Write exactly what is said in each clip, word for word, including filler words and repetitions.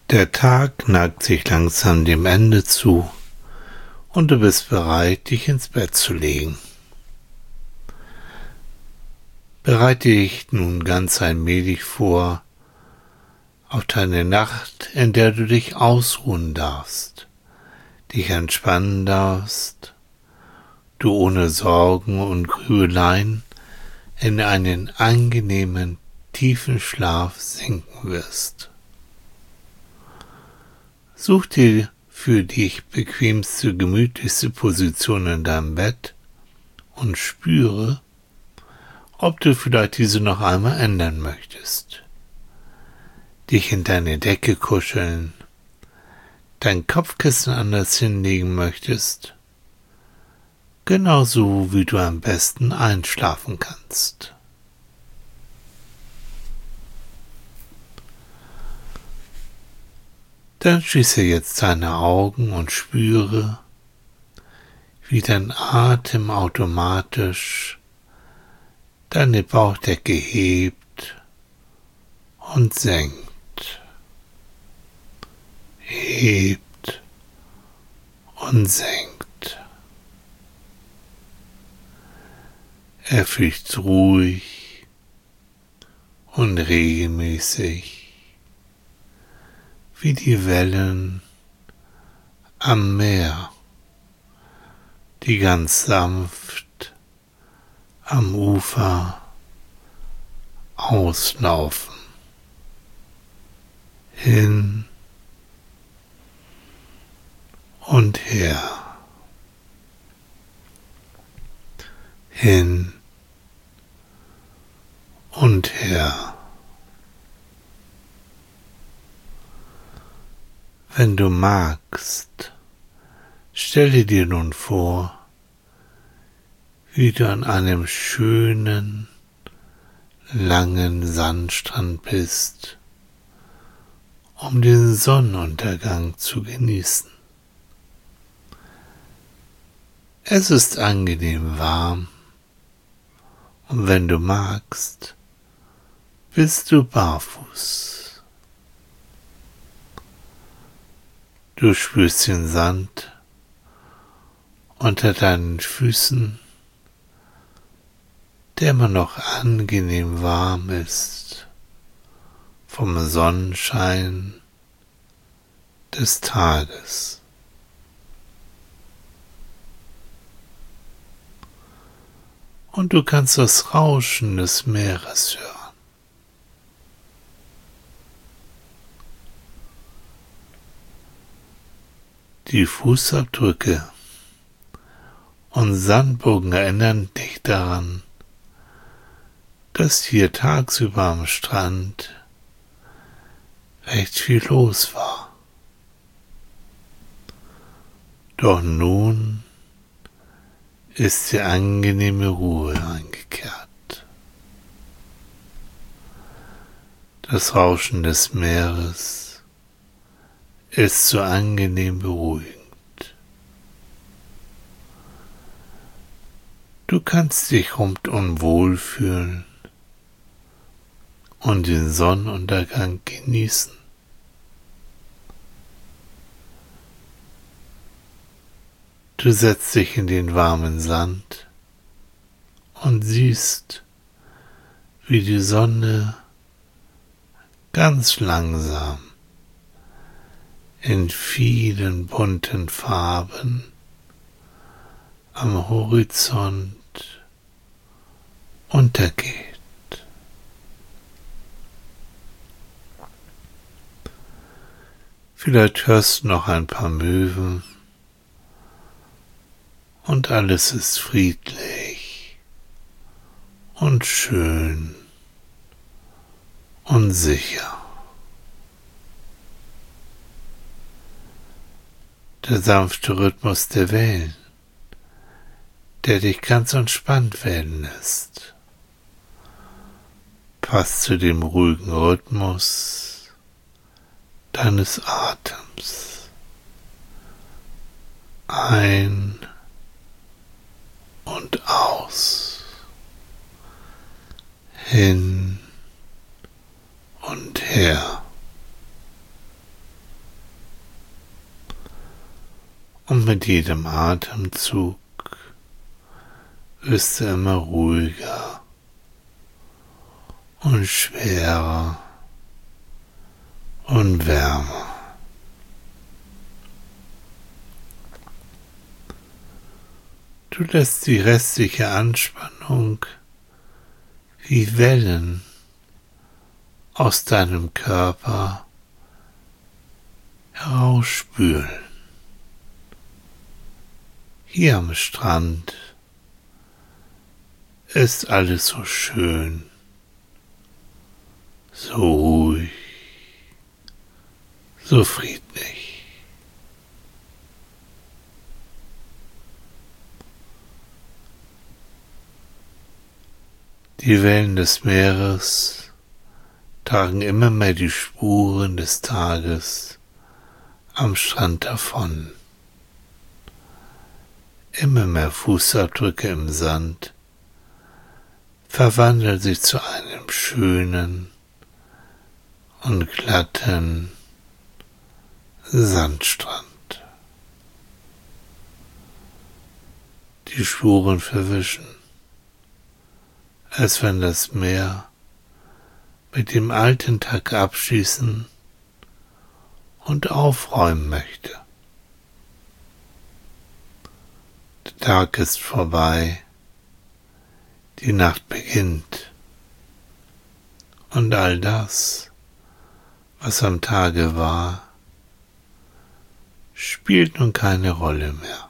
Der Tag neigt sich langsam dem Ende zu und du bist bereit, dich ins Bett zu legen. Bereite dich nun ganz allmählich vor auf deine Nacht, in der du dich ausruhen darfst, dich entspannen darfst, du ohne Sorgen und Grübeleien in einen angenehmen, tiefen Schlaf sinken wirst. Such dir für dich bequemste, gemütlichste Position in deinem Bett und spüre, ob du vielleicht diese noch einmal ändern möchtest. Dich in deine Decke kuscheln, dein Kopfkissen anders hinlegen möchtest, genauso wie du am besten einschlafen kannst. Dann schließe jetzt deine Augen und spüre, wie dein Atem automatisch deine Bauchdecke hebt und senkt, hebt und senkt. Er fliegt ruhig und regelmäßig wie die Wellen am Meer, die ganz sanft am Ufer auslaufen, hin und her, hin und her. Wenn du magst, stelle dir nun vor, wie du an einem schönen, langen Sandstrand bist, um den Sonnenuntergang zu genießen. Es ist angenehm warm und wenn du magst, bist du barfuß. Du spürst den Sand unter deinen Füßen, der immer noch angenehm warm ist vom Sonnenschein des Tages. Und du kannst das Rauschen des Meeres hören. Die Fußabdrücke und Sandburgen erinnern dich daran, dass hier tagsüber am Strand recht viel los war. Doch nun ist die angenehme Ruhe eingekehrt. Das Rauschen des Meeres ist so angenehm beruhigend. Du kannst dich rundum wohlfühlen und den Sonnenuntergang genießen. Du setzt dich in den warmen Sand und siehst, wie die Sonne ganz langsam in vielen bunten Farben am Horizont untergeht. Vielleicht hörst du noch ein paar Möwen und alles ist friedlich und schön und sicher. Der sanfte Rhythmus der Wellen, der dich ganz entspannt werden lässt, passt zu dem ruhigen Rhythmus deines Atems. Ein und aus, hin und her. Und mit jedem Atemzug wirst du immer ruhiger und schwerer und wärmer. Du lässt die restliche Anspannung wie Wellen aus deinem Körper herausspülen. Hier am Strand ist alles so schön, so ruhig, so friedlich. Die Wellen des Meeres tragen immer mehr die Spuren des Tages am Strand davon. Immer mehr Fußabdrücke im Sand verwandeln sich zu einem schönen und glatten Sandstrand. Die Spuren verwischen, als wenn das Meer mit dem alten Tag abschließen und aufräumen möchte. Der Tag ist vorbei, die Nacht beginnt und all das, was am Tage war, spielt nun keine Rolle mehr.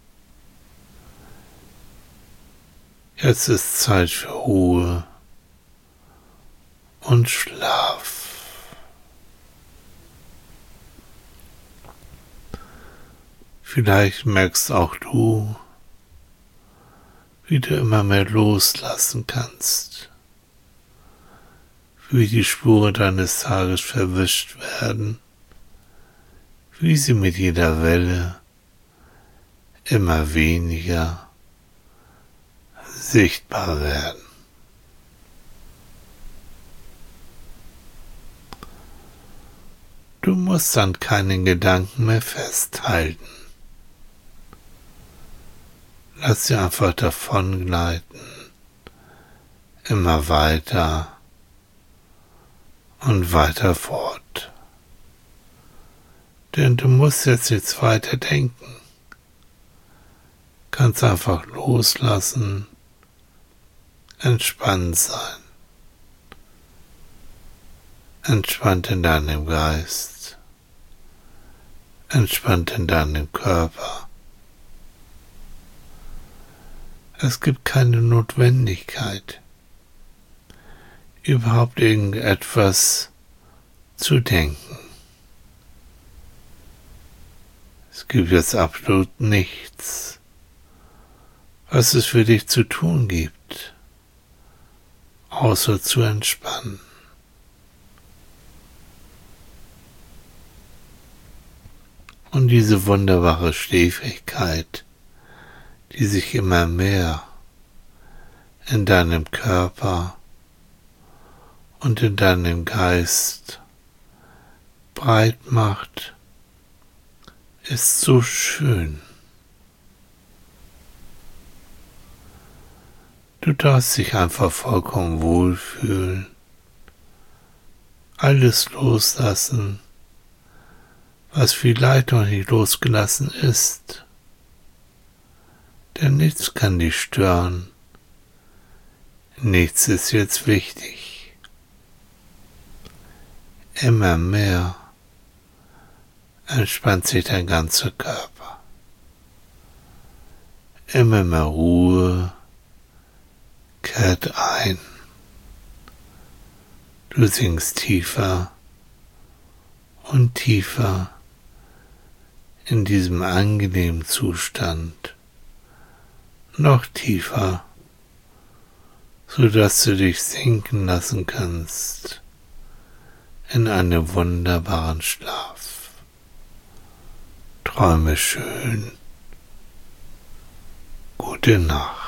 Jetzt ist Zeit für Ruhe und Schlaf. Vielleicht merkst auch du, wie du immer mehr loslassen kannst, wie die Spuren deines Tages verwischt werden, wie sie mit jeder Welle immer weniger sichtbar werden. Du musst an keinen Gedanken mehr festhalten. Lass sie einfach davon gleiten, immer weiter und weiter fort. Denn du musst jetzt nichts weiter denken. Kannst einfach loslassen, entspannt sein. Entspannt in deinem Geist, entspannt in deinem Körper. Es gibt keine Notwendigkeit, überhaupt irgendetwas zu denken. Es gibt jetzt absolut nichts, was es für dich zu tun gibt, außer zu entspannen. Und diese wunderbare Schläfrigkeit, die sich immer mehr in deinem Körper und in deinem Geist breit macht, ist so schön. Du darfst dich einfach vollkommen wohlfühlen, alles loslassen, was vielleicht noch nicht losgelassen ist. Denn nichts kann dich stören, nichts ist jetzt wichtig. Immer mehr entspannt sich dein ganzer Körper. Immer mehr Ruhe kehrt ein. Du sinkst tiefer und tiefer in diesem angenehmen Zustand, noch tiefer, so dass du dich sinken lassen kannst in einen wunderbaren Schlaf. Träume schön. Gute Nacht.